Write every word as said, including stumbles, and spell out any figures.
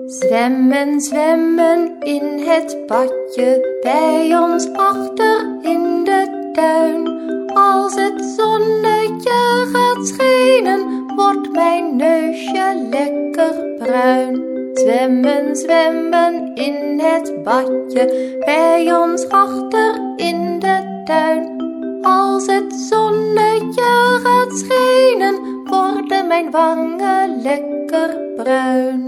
Zwemmen, zwemmen in het badje, bij ons achter in de tuin. Als het zonnetje gaat schijnen, wordt mijn neusje lekker bruin. Zwemmen, zwemmen in het badje, bij ons achter in de tuin. Als het zonnetje gaat schijnen, worden mijn wangen lekker bruin.